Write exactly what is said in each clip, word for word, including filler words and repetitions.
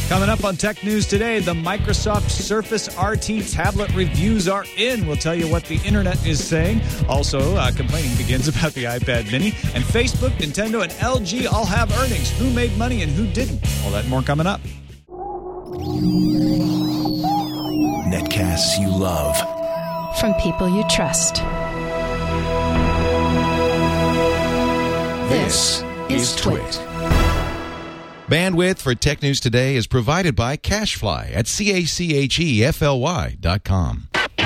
Coming up on Tech News Today, the Microsoft Surface R T tablet reviews are in. We'll tell you what the internet is saying. Also, uh, complaining begins about the iPad mini. And Facebook, Nintendo, and L G all have earnings. Who made money and who didn't? All that and more coming up. Netcasts you love. From people you trust. This is Twit. Bandwidth for Tech News Today is provided by CashFly at C A C H E F L Y dot com.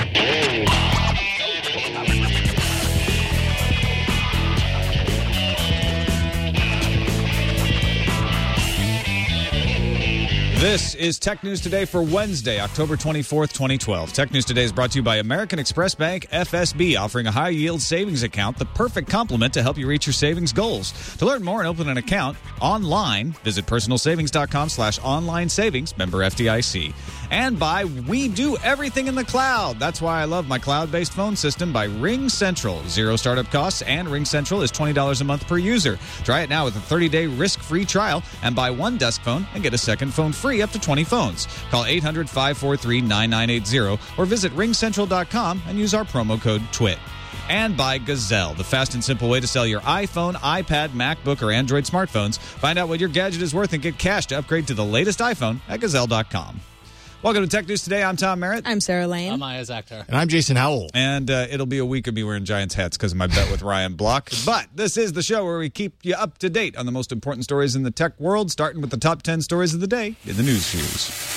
This is Tech News Today for Wednesday, October twenty-fourth, twenty twelve. Tech News Today is brought to you by American Express Bank F S B, offering a high-yield savings account, the perfect complement to help you reach your savings goals. To learn more and open an account online, visit personalsavings.com slash online savings, member F D I C. And by We Do Everything in the Cloud. That's why I love my cloud-based phone system by Ring Central. Zero startup costs, and Ring Central is twenty dollars a month per user. Try it now with a thirty-day risk-free trial and buy one desk phone and get a second phone free up to twenty phones. Call eight hundred, five four three, nine nine eight zero or visit ring central dot com and use our promo code TWIT. And by Gazelle, the fast and simple way to sell your iPhone, iPad, MacBook, or Android smartphones. Find out what your gadget is worth and get cash to upgrade to the latest iPhone at gazelle dot com. Welcome to Tech News Today. I'm Tom Merritt. I'm Sarah Lane. I'm Aya Zakhtar. And I'm Jason Howell. And uh, it'll be a week of me wearing Giants hats because of my bet with Ryan Block. But this is the show where we keep you up to date on the most important stories in the tech world, starting with the top ten stories of the day in the news fuse.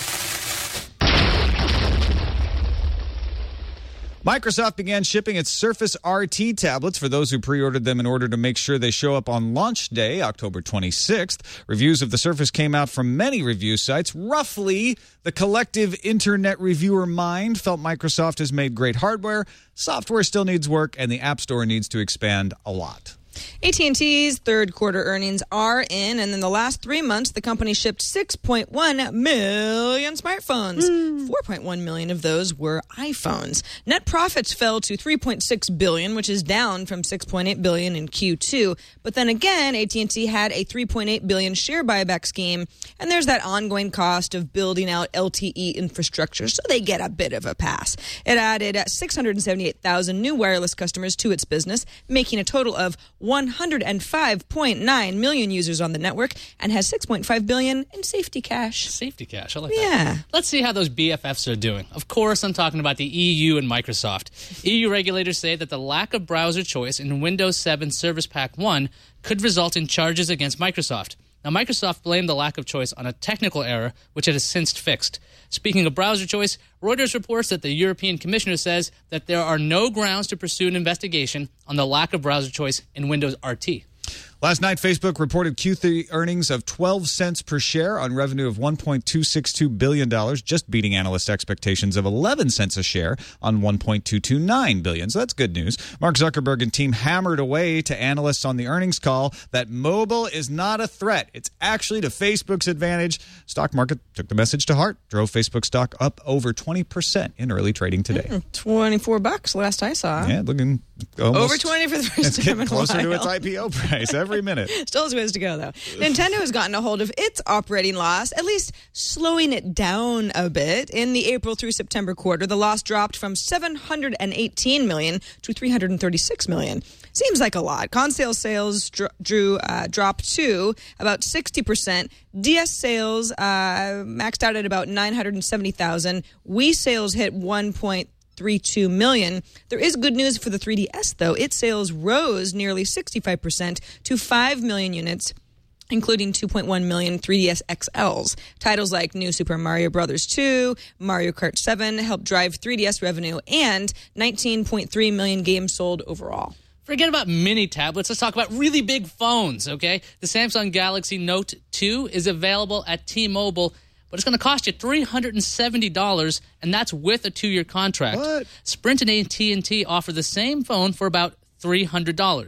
Microsoft began shipping its Surface R T tablets for those who pre-ordered them in order to make sure they show up on launch day, October twenty-sixth. Reviews of the Surface came out from many review sites. Roughly, the collective internet reviewer mind felt Microsoft has made great hardware. Software still needs work, and the App Store needs to expand a lot. A T and T's third quarter earnings are in, and in the last three months, the company shipped six point one million smartphones. Mm. four point one million of those were iPhones. Net profits fell to three point six billion dollars, which is down from six point eight billion dollars in Q two. But then again, A T and T had a three point eight billion dollars share buyback scheme, and there's that ongoing cost of building out L T E infrastructure, so they get a bit of a pass. It added six hundred seventy-eight thousand new wireless customers to its business, making a total of one hundred five point nine million users on the network, and has six point five billion dollars in safety cash. Safety cash, I like yeah. that. Let's see how those B F Fs are doing. Of course, I'm talking about the E U and Microsoft. E U regulators say that the lack of browser choice in Windows seven Service Pack one could result in charges against Microsoft. Now, Microsoft blamed the lack of choice on a technical error, which it has since fixed. Speaking of browser choice, Reuters reports that the European Commissioner says that there are no grounds to pursue an investigation on the lack of browser choice in Windows R T. Last night, Facebook reported Q three earnings of twelve cents per share on revenue of one point two six two billion dollars, just beating analyst expectations of eleven cents a share on one point two two nine billion dollars. So that's good news. Mark Zuckerberg and team hammered away to analysts on the earnings call that mobile is not a threat. It's actually to Facebook's advantage. Stock market took the message to heart, drove Facebook stock up over twenty percent in early trading today. Mm, twenty-four bucks last I saw. Yeah, looking almost over twenty for the first it's time in a closer while. to its I P O price every minute. Still has ways to go, though. Nintendo has gotten a hold of its operating loss, at least slowing it down a bit. In the April through September quarter, the loss dropped from seven hundred eighteen million dollars to three hundred thirty-six million dollars. Seems like a lot. Console sales dr- drew uh, dropped to about sixty percent. D S sales uh, maxed out at about nine hundred seventy thousand. Wii sales hit one point three two million. There is good news for the three D S, though. Its sales rose nearly sixty-five percent to five million units, including two point one million three D S X Ls. Titles like New Super Mario Bros. two, Mario Kart seven helped drive three D S revenue, and nineteen point three million games sold overall. Forget about mini tablets. Let's talk about really big phones, okay? The Samsung Galaxy Note two is available at T-Mobile, but it's going to cost you three hundred seventy dollars, and that's with a two-year contract. What? Sprint and A T and T offer the same phone for about three hundred dollars.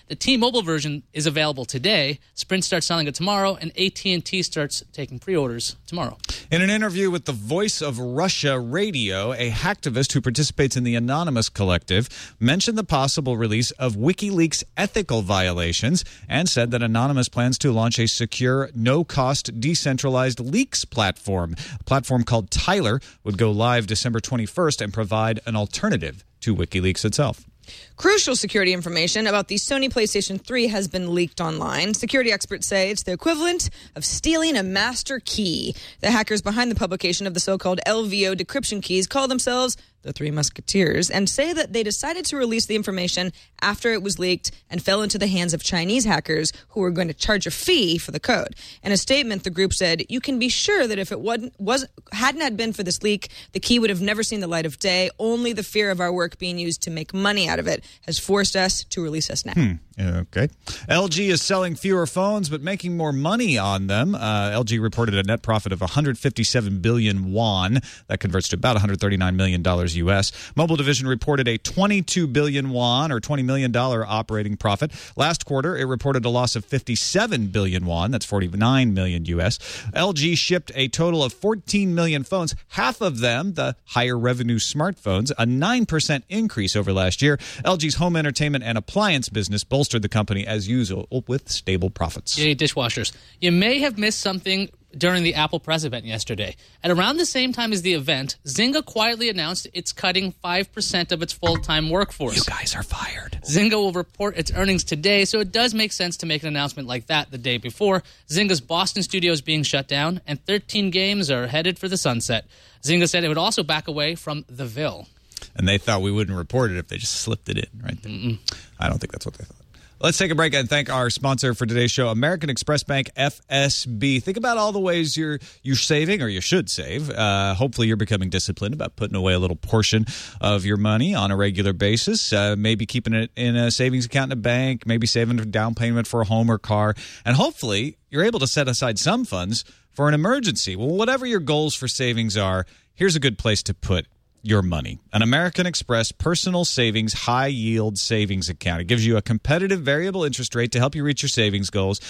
The T-Mobile version is available today. Sprint starts selling it tomorrow, and A T and T starts taking pre-orders tomorrow. In an interview with the Voice of Russia Radio, a hacktivist who participates in the Anonymous Collective mentioned the possible release of WikiLeaks ethical violations and said that Anonymous plans to launch a secure, no-cost, decentralized leaks platform. A platform called Tyler would go live December twenty-first and provide an alternative to WikiLeaks itself. Crucial security information about the Sony PlayStation three has been leaked online. Security experts say it's the equivalent of stealing a master key. The hackers behind the publication of the so-called L V O decryption keys call themselves the Three Musketeers and say that they decided to release the information after it was leaked and fell into the hands of Chinese hackers who were going to charge a fee for the code. In a statement, the group said, "You can be sure that if it wasn't, was, hadn't had been for this leak, the key would have never seen the light of day. Only the fear of our work being used to make money out of it has forced us to release us now." Hmm. Okay. L G is selling fewer phones but making more money on them. Uh, L G reported a net profit of one hundred fifty-seven billion won. That converts to about one hundred thirty-nine million dollars U S. Mobile division reported a twenty-two billion won or twenty million dollars operating profit. Last quarter, it reported a loss of fifty-seven billion won. That's forty-nine million U S. L G shipped a total of fourteen million phones, half of them the higher revenue smartphones, a nine percent increase over last year. L G's home entertainment and appliance business bolstered the company as usual with stable profits. Yay, dishwashers. You may have missed something during the Apple press event yesterday. At around the same time as the event, Zynga quietly announced it's cutting five percent of its full-time workforce. You guys are fired. Zynga will report its earnings today, so it does make sense to make an announcement like that the day before. Zynga's Boston studio is being shut down, and thirteen games are headed for the sunset. Zynga said it would also back away from The Ville. And they thought we wouldn't report it if they just slipped it in right there. Mm-mm. I don't think that's what they thought. Let's take a break and thank our sponsor for today's show, American Express Bank, F S B. Think about all the ways you're you're saving, or you should save. Uh, hopefully you're becoming disciplined about putting away a little portion of your money on a regular basis. Uh, maybe keeping it in a savings account in a bank, maybe saving a down payment for a home or car. And hopefully you're able to set aside some funds for an emergency. Well, whatever your goals for savings are, here's a good place to put your money. An American Express personal savings high-yield savings account. It gives you a competitive variable interest rate to help you reach your savings goals.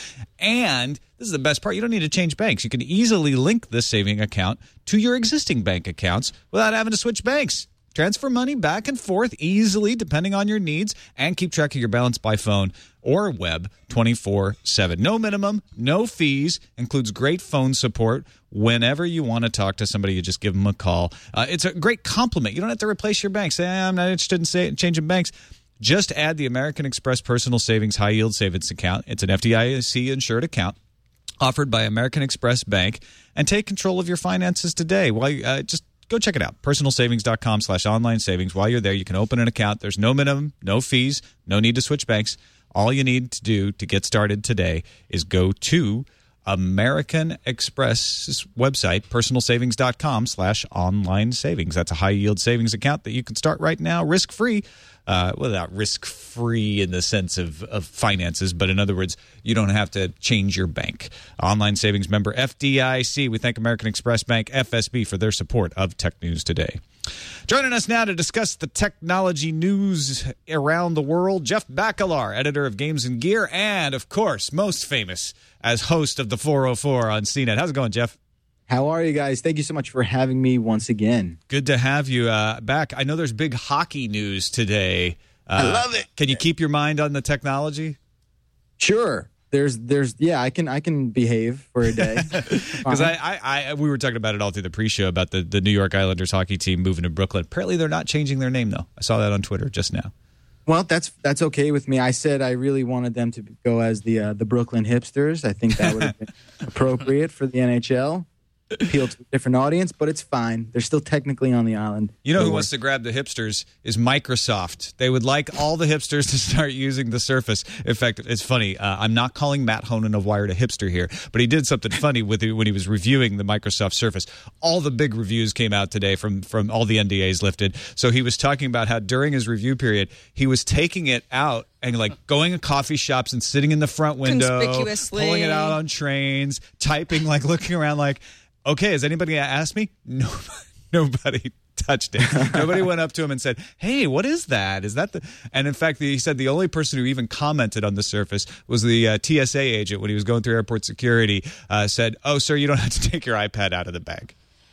And this is the best part. You don't need to change banks. You can easily link this saving account to your existing bank accounts without having to switch banks. Transfer money back and forth easily depending on your needs and keep track of your balance by phone or web twenty-four seven. No minimum, no fees, includes great phone support. Whenever you want to talk to somebody, you just give them a call. Uh, it's a great compliment. You don't have to replace your bank. Say, I'm not interested in say, changing banks. Just add the American Express Personal Savings High Yield Savings Account. It's an F D I C insured account offered by American Express Bank, and take control of your finances today. While you, uh, just go check it out. personalsavings.com slash online savings. While you're there, you can open an account. There's no minimum, no fees, no need to switch banks. All you need to do to get started today is go to American Express's website, personalsavings.com slash online savings. That's a high-yield savings account that you can start right now, risk-free. Uh, well, not risk-free in the sense of, of finances, but in other words, you don't have to change your bank. Online savings member F D I C. We thank American Express Bank, F S B, for their support of Tech News Today. Joining us now to discuss the technology news around the world, Jeff Bakalar, editor of Games and Gear, and, of course, most famous as host of the four oh four on C net. How's it going, Jeff? How are you guys? Thank you so much for having me once again. Good to have you uh, back. I know there's big hockey news today. Uh, I love it. Can you keep your mind on the technology? Sure. There's, there's, yeah, I can, I can behave for a day. Because I, I, I, we were talking about it all through the pre-show about the, the New York Islanders hockey team moving to Brooklyn. Apparently, they're not changing their name though. I saw that on Twitter just now. Well, that's that's okay with me. I said I really wanted them to go as the uh, the Brooklyn Hipsters. I think that would have been appropriate for the N H L. Appeal to a different audience, but it's fine. They're still technically on the island. You know who wants to grab the hipsters is Microsoft. They would like all the hipsters to start using the Surface. In fact, it's funny. Uh, I'm not calling Matt Honan of Wired a hipster here, but he did something funny with it when he was reviewing the Microsoft Surface. All the big reviews came out today from, from all the N D As lifted. So he was talking about how during his review period, he was taking it out and like going to coffee shops and sitting in the front window, conspicuously pulling it out on trains, typing, like looking around like, okay, has anybody asked me? No, nobody touched it. Nobody went up to him and said, "Hey, what is that? Is that the?" And in fact, he said the only person who even commented on the Surface was the uh, T S A agent when he was going through airport security. Uh, said, "Oh, sir, you don't have to take your iPad out of the bag."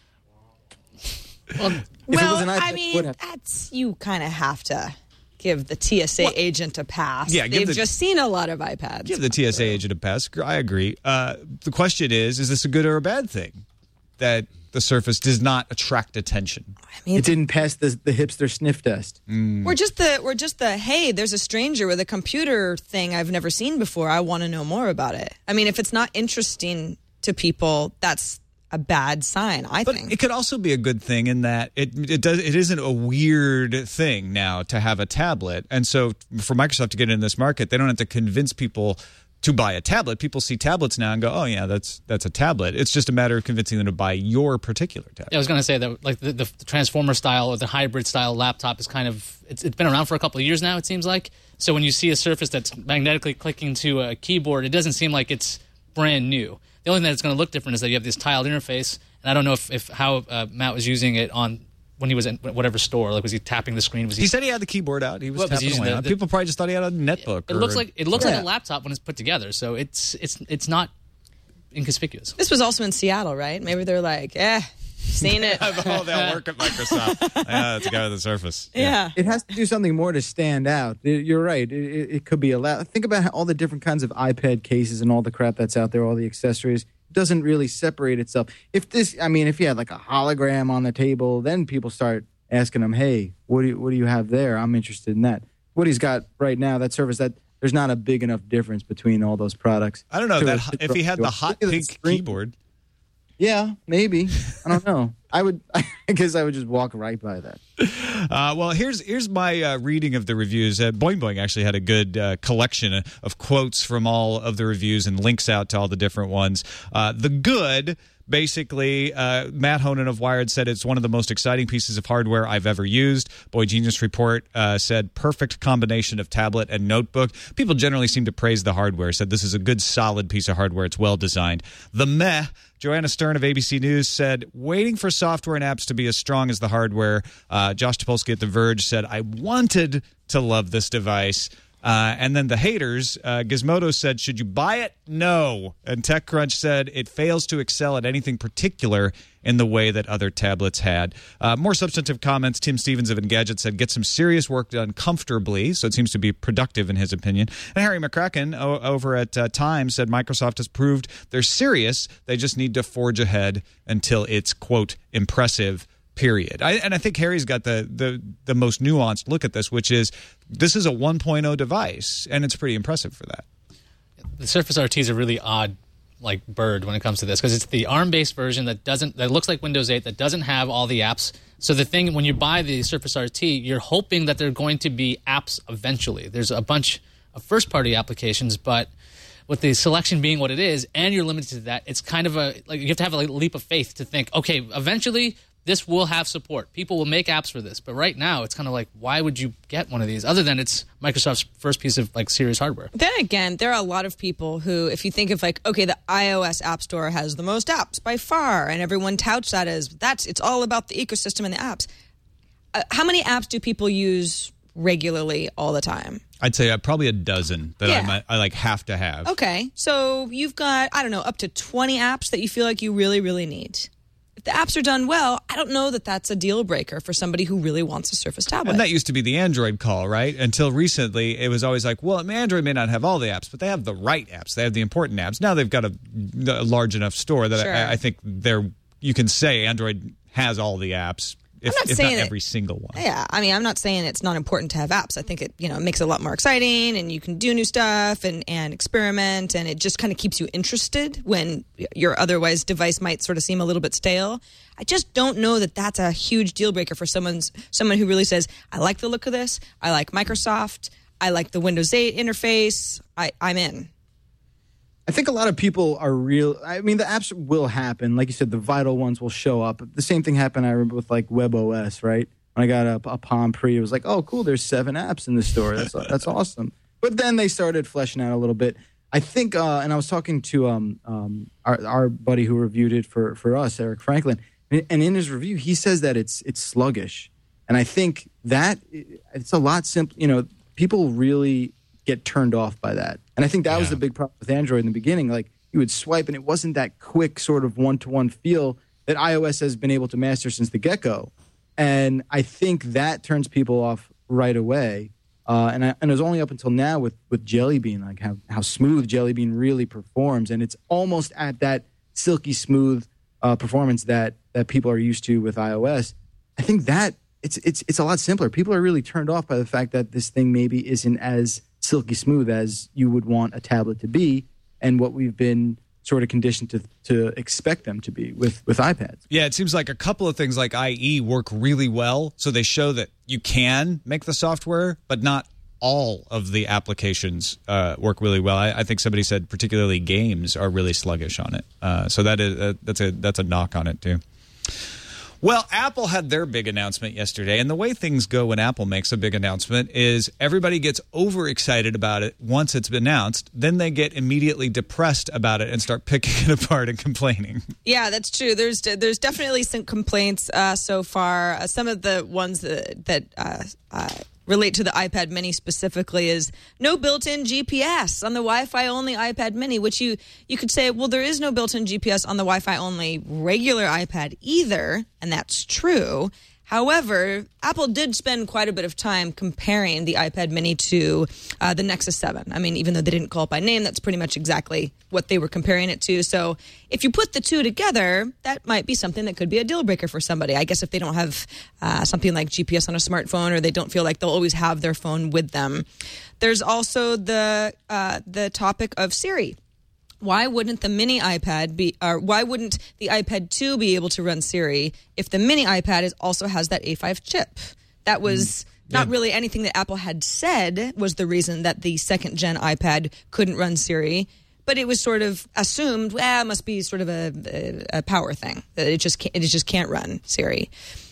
Well, Well, an iPad, I would mean, have- that's you kind of have to give the T S A Well, agent a pass. yeah, give They've the- just seen a lot of iPads. Give the T S A agent a pass. I agree. Uh, the question is, is this a good or a bad thing that the Surface does not attract attention? I mean, It didn't pass the, the hipster sniff test. we're just the we're just the hey, there's a stranger with a computer thing I've never seen before. I want to know more about it. I mean, if it's not interesting to people, that's a bad sign, I But think. it could also be a good thing in that it it does it isn't a weird thing now to have a tablet, and so for Microsoft to get in this market, they don't have to convince people to buy a tablet. People see tablets now and go, "Oh yeah, that's that's a tablet." It's just a matter of convincing them to buy your particular tablet. I was going to say that like the, the transformer style or the hybrid style laptop is kind of it's, it's been around for a couple of years now, it seems like. So when you see a Surface that's magnetically clicking to a keyboard, it doesn't seem like it's brand new. The only thing that's going to look different is that you have this tiled interface, and I don't know if, if how uh, Matt was using it on when he was in whatever store. Like, was he tapping the screen? Was he? He said he had the keyboard out. He was Well, was he tapping using away the- on it. the- People probably just thought he had a netbook. It or looks a- like it looks Yeah. like a laptop when it's put together. So it's it's it's not inconspicuous. This was also in Seattle, right? Maybe they're like, eh, seen it. oh, they'll work at Microsoft. Yeah, that's a guy with a Surface. yeah. It has to do something more to stand out. It- You're right. It, it, it could be a lot. Think about how all the different kinds of iPad cases and all the crap that's out there, all the accessories. It doesn't really separate itself. If this, I mean, if you had like a hologram on the table, then people start asking them, "Hey, what do you, what do you have there? I'm interested in that." What he's got right now, that Surface, that there's not a big enough difference between all those products. I don't know to- that to if he had the draw- hot Look at the pink screen. keyboard. Yeah, maybe. I don't know. I would. I guess I would just walk right by that. Uh, well, here's here's my uh, reading of the reviews. Uh, Boing Boing actually had a good uh, collection of quotes from all of the reviews and links out to all the different ones. Uh, the good. Basically, uh, Matt Honan of Wired said it's one of the most exciting pieces of hardware I've ever used. Boy Genius Report uh, said perfect combination of tablet and notebook. People generally seem to praise the hardware, said this is a good, solid piece of hardware. It's well designed. The meh, Joanna Stern of A B C News said, waiting for software and apps to be as strong as the hardware. Uh, Josh Topolsky at The Verge said, I wanted to love this device. Uh, and then the haters, uh, Gizmodo said, should you buy it? No. And TechCrunch said it fails to excel at anything particular in the way that other tablets had. Uh, more substantive comments. Tim Stevens of Engadget said, get some serious work done comfortably. So it seems to be productive in his opinion. And Harry McCracken o- over at uh, Time said Microsoft has proved they're serious. They just need to forge ahead until it's, quote, impressive. Period. I, and I think Harry's got the, the the most nuanced look at this, which is this is a one point oh device, and it's pretty impressive for that. The Surface R T is a really odd like bird when it comes to this because it's the ARM-based version that doesn't that looks like Windows eight that doesn't have all the apps. So the thing when you buy the Surface R T, you're hoping that there are going to be apps eventually. There's a bunch of first-party applications, but with the selection being what it is, and you're limited to that, it's kind of a like you have to have a like, leap of faith to think, okay, eventually this will have support. People will make apps for this. But right now, it's kind of like, why would you get one of these other than it's Microsoft's first piece of like serious hardware? Then again, there are a lot of people who, if you think of like, okay, the iOS App Store has the most apps by far, and everyone touts that as that's it's all about the ecosystem and the apps. Uh, how many apps do people use regularly all the time? I'd say uh, probably a dozen that Yeah. I, might, I like have to have. Okay, so you've got, I don't know, up to twenty apps that you feel like you really, really need. If the apps are done well, I don't know that that's a deal breaker for somebody who really wants a Surface tablet. And that used to be the Android call, right? Until recently, it was always like, well, Android may not have all the apps, but they have the right apps. They have the important apps. Now they've got a, a large enough store that Sure. I, I think they're you can say Android has all the apps, if, not if saying not that- every single one. Yeah, I mean, I'm not saying it's not important to have apps. I think it, you know, it makes it a lot more exciting, and you can do new stuff and, and experiment, and it just kind of keeps you interested when your otherwise device might sort of seem a little bit stale. I just don't know that that's a huge deal breaker for someone's someone who really says, I like the look of this, I like Microsoft, I like the Windows eight interface, I, I'm in. I think a lot of people are real. I mean, the apps will happen. Like you said, the vital ones will show up. The same thing happened, I remember, with like WebOS, right? When I got a, a Palm Pre, it was like, oh, cool, there's seven apps in the store. That's that's awesome. But then they started fleshing out a little bit. I think, uh, and I was talking to um, um, our, our buddy who reviewed it for, for us, Eric Franklin, And in his review, he says that it's it's sluggish. And I think that it's a lot simple. You know, people really get turned off by that. And I think that yeah. was the big problem with Android in the beginning. Like, you would swipe, and it wasn't that quick sort of one-to-one feel that iOS has been able to master since the get-go. And I think that turns people off right away. Uh, and, I, and it was only up until now with, with Jelly Bean, like how, how smooth Jelly Bean really performs. And it's almost at that silky smooth uh, performance that, that people are used to with iOS. I think that it's, it's, it's a lot simpler. People are really turned off by the fact that this thing maybe isn't as silky smooth as you would want a tablet to be, and what we've been sort of conditioned to to expect them to be with, with iPads. Yeah, it seems like a couple of things like I E work really well. So they show that you can make the software, but not all of the applications uh, work really well. I, I think somebody said particularly games are really sluggish on it. Uh, so that is uh, that's a that's a knock on it too. Well, Apple had their big announcement yesterday, and the way things go when Apple makes a big announcement is everybody gets overexcited about it once it's been announced, then they get immediately depressed about it and start picking it apart and complaining. Yeah, that's true. There's there's definitely some complaints uh, so far. Uh, some of the ones that, that uh, uh, relate to the iPad mini specifically is no built-in G P S on the Wi-Fi only iPad mini, which you, you could say, well, there is no built-in G P S on the Wi-Fi only regular iPad either, and that's true. However, Apple did spend quite a bit of time comparing the iPad mini to uh, the Nexus seven. I mean, even though they didn't call it by name, that's pretty much exactly what they were comparing it to. So if you put the two together, that might be something that could be a deal breaker for somebody. I guess if they don't have uh, something like G P S on a smartphone, or they don't feel like they'll always have their phone with them. There's also the uh, the topic of Siri. Why wouldn't the mini iPad be, or why wouldn't the iPad two be able to run Siri if the mini iPad is, also has that A five chip? That was mm, yeah. not really anything that Apple had said was the reason that the second gen iPad couldn't run Siri, but it was sort of assumed, well, it must be sort of a, a, a power thing, that it just can't, it just can't run Siri.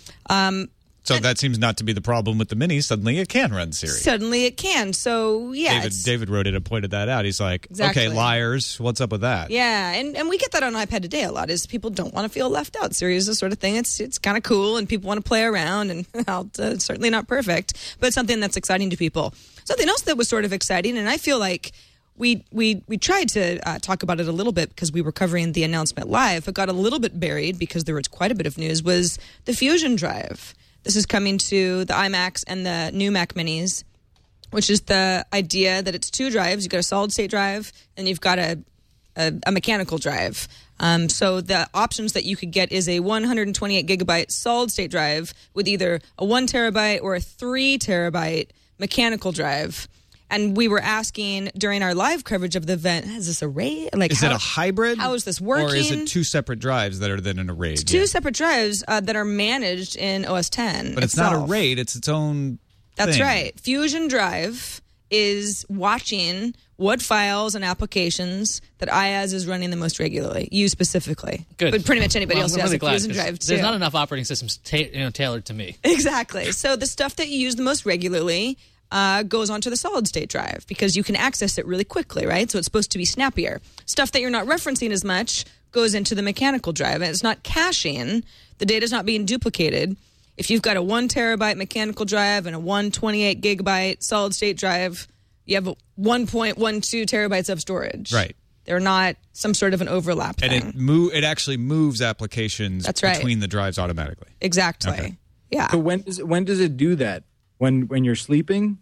Um, So that seems not to be the problem with the Mini. Suddenly it can run Siri. Suddenly it can. So, yeah. David, David wrote it and pointed that out. He's like, exactly. Okay, liars. What's up with that? Yeah, and, and we get that on iPad today a lot, is people don't want to feel left out. Siri is the sort of thing. It's it's kind of cool, and people want to play around, and well, it's certainly not perfect, but it's something that's exciting to people. Something else that was sort of exciting, and I feel like we we we tried to uh, talk about it a little bit because we were covering the announcement live, but got a little bit buried because there was quite a bit of news, was the Fusion Drive. This is coming to the iMacs and the new Mac Minis, which is the idea that it's two drives. You've got a solid-state drive, and you've got a, a, a mechanical drive. Um, so the options that you could get is a one hundred twenty-eight gigabyte solid-state drive with either a one terabyte or a three terabyte mechanical drive. And we were asking during our live coverage of the event, is this a RAID? Like, is how, it a hybrid? How is this working? Or is it two separate drives that are then in a RAID? It's two yeah. separate drives uh, that are managed in O S ten. But it's itself. not a RAID, it's its own That's thing. right. Fusion Drive is watching what files and applications that IaaS is running the most regularly. You specifically. Good. But pretty much anybody well, else I'm has really a glad, Fusion Drive too. There's not enough operating systems ta- you know, tailored to me. Exactly. So the stuff that you use the most regularly Uh, goes onto the solid-state drive because you can access it really quickly, right? So it's supposed to be snappier. Stuff that you're not referencing as much goes into the mechanical drive, and it's not caching. The data's not being duplicated. If you've got a one terabyte mechanical drive and a one twenty-eight gigabyte solid-state drive, you have one point one two terabytes of storage. Right. They're not some sort of an overlap and thing. And it, mo- it actually moves applications That's right. between the drives automatically. Exactly. Okay. Yeah. So when does when does it do that? When when you're sleeping?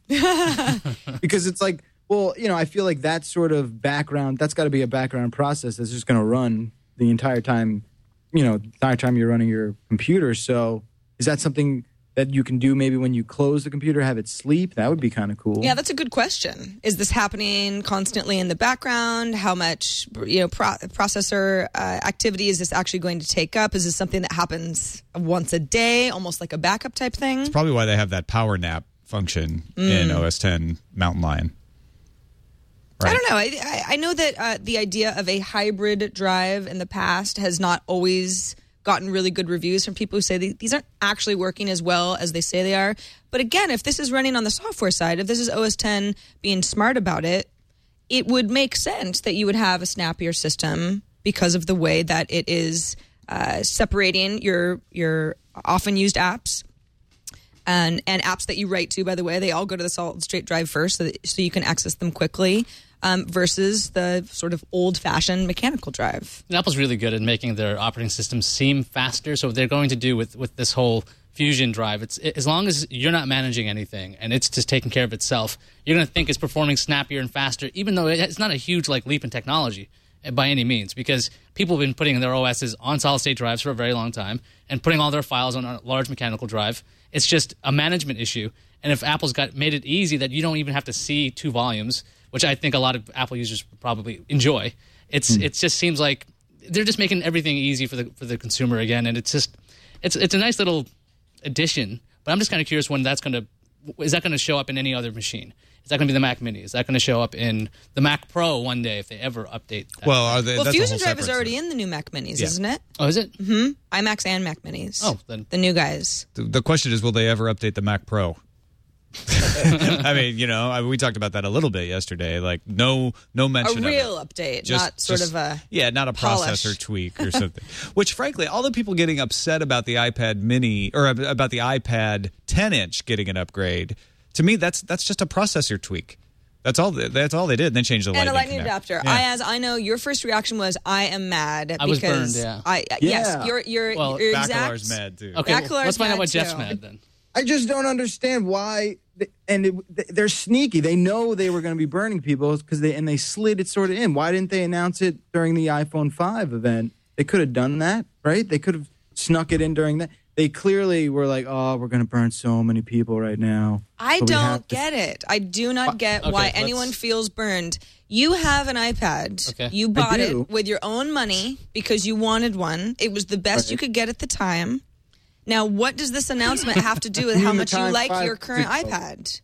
Because it's like, well, you know, I feel like that sort of background, that's got to be a background process that's just going to run the entire time, you know, the entire time you're running your computer. So is that something that you can do maybe when you close the computer, have it sleep? That would be kind of cool. Yeah, that's a good question. Is this happening constantly in the background? How much, you know, pro- processor uh, activity is this actually going to take up? Is this something that happens once a day, almost like a backup type thing? It's probably why they have that power nap function mm. in O S ten Mountain Lion. Right. I don't know. I, I know that uh, the idea of a hybrid drive in the past has not always gotten really good reviews from people who say these aren't actually working as well as they say they are. But again, if this is running on the software side, if this is O S ten being smart about it, it would make sense that you would have a snappier system because of the way that it is uh, separating your your often used apps and and apps that you write to. By the way, they all go to the solid state drive first, so that, so you can access them quickly. Um, versus the sort of old-fashioned mechanical drive. And Apple's really good at making their operating system seem faster. So what they're going to do with, with this whole Fusion drive, it's it, as long as you're not managing anything and it's just taking care of itself, you're going to think it's performing snappier and faster, even though it's not a huge like leap in technology by any means, because people have been putting their O Ss on solid-state drives for a very long time and putting all their files on a large mechanical drive. It's just a management issue. And if Apple's got made it easy that you don't even have to see two volumes, which I think a lot of Apple users probably enjoy, it's mm. it just seems like they're just making everything easy for the for the consumer again, and it's just it's it's a nice little addition. But I'm just kind of curious when that's going to is that going to show up in any other machine? Is that going to be the Mac Mini? Is that going to show up in the Mac Pro one day if they ever update that? Well, are they, well, that's Fusion Drive is already in the new Mac Minis, yeah. isn't it? Oh, is it? Mm-hmm. iMacs and Mac Minis. Oh, then the new guys. The, the question is, will they ever update the Mac Pro? I mean, you know, I, we talked about that a little bit yesterday. Like, no, no mention a real of it. update, just, not sort just, of a yeah, not a polish. processor tweak or something. Which, frankly, all the people getting upset about the iPad Mini or about the iPad ten inch getting an upgrade, to me, that's that's just a processor tweak. That's all. That's all they did. And then changed the and lightning a lightning connect. adapter. Yeah. I, as I know, your first reaction was, "I am mad." I because was burned. Yeah. I yeah. yes, you're you're, well, you're Bacalar's exact. mad too. Okay, well, let's find out what too. Jeff's mad then. I just don't understand why, and it, they're sneaky. They know they were going to be burning people because they and they slid it sort of in. Why didn't they announce it during the iPhone five event? They could have done that, right? They could have snuck it in during that. They clearly were like, "Oh, we're going to burn so many people right now." I so don't get it. I do not get okay, why let's... anyone feels burned. You have an iPad. Okay. You bought I do. it with your own money because you wanted one. It was the best right. you could get at the time. Now, what does this announcement have to do with how much you like five, your current six, iPad?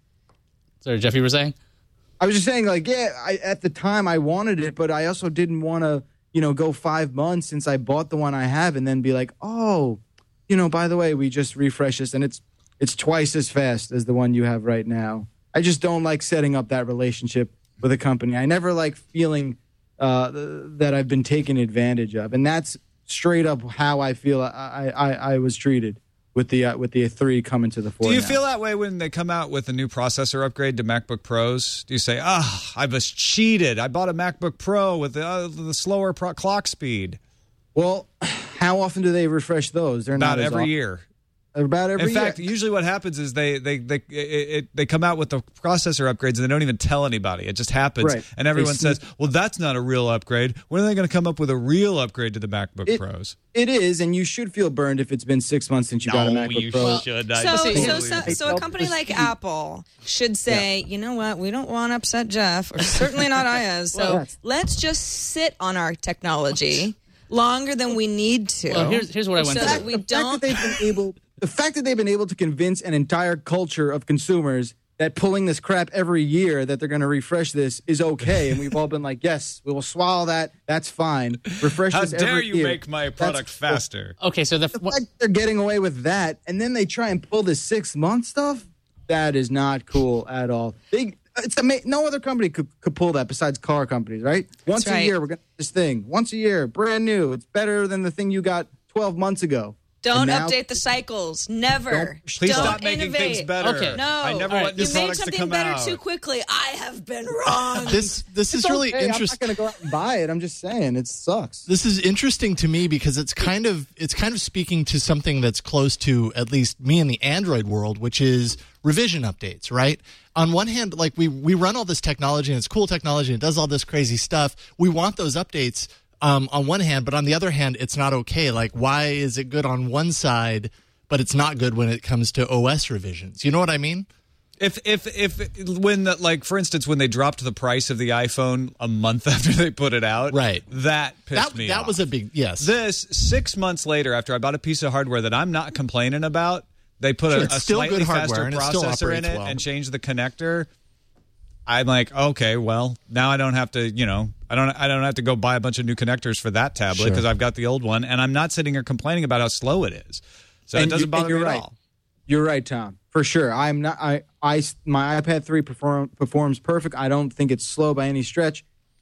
Sorry, Jeff, you were saying? I was just saying, like, yeah, I, at the time I wanted it, but I also didn't want to, you know, go five months since I bought the one I have and then be like, oh, you know, by the way, we just refreshed this and it's it's twice as fast as the one you have right now. I just don't like setting up that relationship with a company. I never like feeling uh, that I've been taken advantage of, and that's straight up how I feel I I, I was treated with the uh, with the three coming to the four. Do you now. feel that way when they come out with a new processor upgrade to MacBook Pros? Do you say, "Ah, oh, I was cheated. I bought a MacBook Pro with the, uh, the slower pro- clock speed"? Well, how often do they refresh those? They're About not every as year. About every In fact, year. usually what happens is they they they it, it, they come out with the processor upgrades and they don't even tell anybody. It just happens, Right. and everyone They says, sneak- "Well, that's not a real upgrade." When are they going to come up with a real upgrade to the MacBook It- Pros? It is, and you should feel burned if it's been six months since you got a MacBook Pro. should. So, I so, totally so, agree. so a company like Apple should say, you know what, we don't want to upset Jeff, or certainly not Ayaz, so Well, yes. let's just sit on our technology longer than we need to. Well, here's here's what I went so through. that we The fact don't. that they've been able, the fact that they've been able to convince an entire culture of consumers that pulling this crap every year that they're going to refresh this is okay, and we've all been like, yes, we will swallow that. That's fine. Refresh How this dare every you year. make my product That's- faster? Okay, so the, The what, fact that they're getting away with that, and then they try and pull this six month stuff. That is not cool at all. They, it's ama- no other company could, could pull that besides car companies, right? Once That's right. a year, we're going to this thing. Once a year, brand new. It's better than the thing you got twelve months ago. Don't And now- update the cycles. Never. Don't- Please Don't stop making innovate. things better. Okay. No. I never All want right. new You made products to something come better out. too quickly. I have been wrong. This this is It's really okay. interesting. I'm not going to go out and buy it. I'm just saying it sucks. This is interesting to me because it's kind of it's kind of speaking to something that's close to at least me in the Android world, which is revision updates, right? On one hand, like we we run all this technology and it's cool technology and it does all this crazy stuff. We want those updates um, on one hand, but on the other hand, it's not okay. Like, why is it good on one side, but it's not good when it comes to O S revisions? You know what I mean? If if if when the, like for instance when they dropped the price of the iPhone a month after they put it out, Right. That pissed That me that off. was a big yes. This six months later, after I bought a piece of hardware that I'm not complaining about, they put Sure, a, it's a still slightly good hardware, faster and it still processor in operates it well. and changed the connector. I'm like, okay, well, now I don't have to, you know, I don't, I don't have to go buy a bunch of new connectors for that tablet Sure. because I've got the old one, and I'm not sitting here complaining about how slow it is. So And it doesn't you- bother and you're me at right. all. You're right, Tom. For sure. I'm not. I. I. My iPad three perform, performs perfect. I don't think it's slow by any stretch.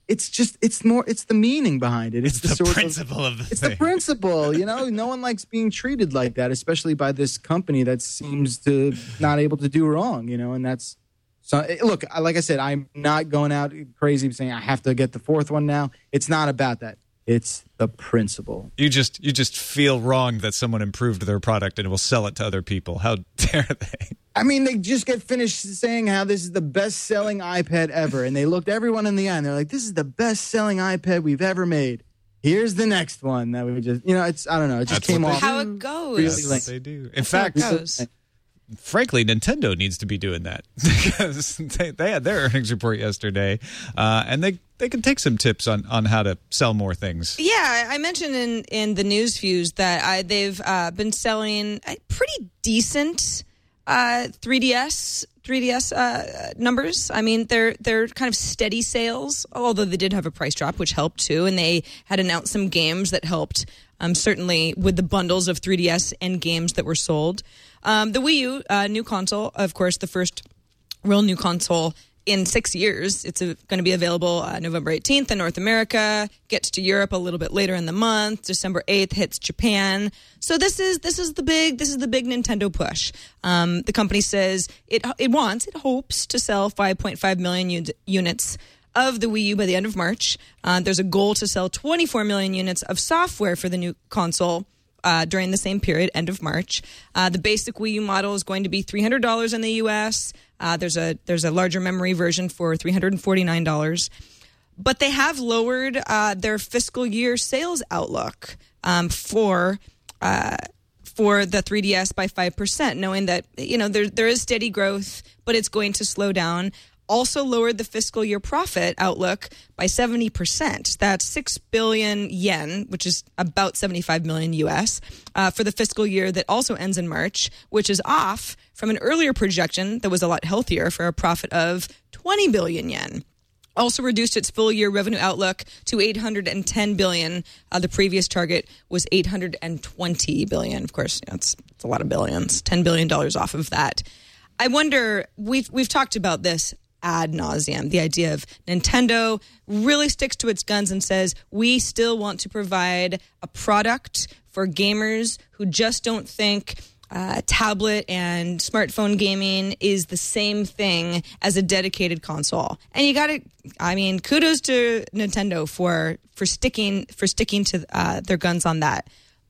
it's just it's more it's the meaning behind it. It's, It's the, the sort principle of the It's thing. the principle, you know. No one likes being treated like that, especially by this company that seems to not able to do wrong, you know. And that's so. Look, like I said, I'm not going out crazy saying I have to get the fourth one now. It's not about that. It's the principle. You just you just feel wrong that someone improved their product and will sell it to other people. How dare they? I mean, they just get finished saying how this is the best-selling iPad ever, and they looked everyone in the eye, and they're like, this is the best-selling iPad we've ever made. Here's the next one that we just, you know, it's, I don't know, it just That's came what they off. How it goes. Really That's like- what they do. In That's how it fact, goes. frankly, Nintendo needs to be doing that because they, they had their earnings report yesterday, uh, and they they can take some tips on, on how to sell more things. Yeah, I mentioned in, in the news views that I, they've uh, been selling a pretty decent uh, three D S three D S uh, numbers. I mean, they're they're kind of steady sales, although they did have a price drop, which helped too, and they had announced some games that helped. Um, certainly with the bundles of three D S and games that were sold. Um, the Wii U, uh, new console, of course, the first real new console in six years. It's going to be available uh, November eighteenth in North America, gets to Europe a little bit later in the month. December eighth hits Japan. So this is this is the big this is the big Nintendo push. Um, the company says it it wants, it hopes to sell five point five million un- units of the Wii U by the end of March. Uh, there's a goal to sell twenty-four million units of software for the new console uh, during the same period, end of March. Uh, the basic Wii U model is going to be three hundred dollars in the U S. Uh, there's a there's a larger memory version for three hundred forty-nine dollars. But they have lowered uh, their fiscal year sales outlook um, for uh, for the three D S by five percent, knowing that, you know, there there is steady growth, but it's going to slow down. Also lowered the fiscal year profit outlook by seventy percent. That's six billion yen, which is about seventy-five million U S, uh, for the fiscal year that also ends in March, which is off from an earlier projection that was a lot healthier for a profit of twenty billion yen. Also reduced its full year revenue outlook to eight hundred ten billion. Uh, the previous target was eight hundred twenty billion. Of course, you know, it's, it's a lot of billions, ten billion dollars off of that. I wonder, we've we've talked about this ad nauseum, the idea of Nintendo really sticks to its guns and says, we still want to provide a product for gamers who just don't think uh, tablet and smartphone gaming is the same thing as a dedicated console. And you got to, I mean, kudos to Nintendo for for sticking for sticking to uh, their guns on that.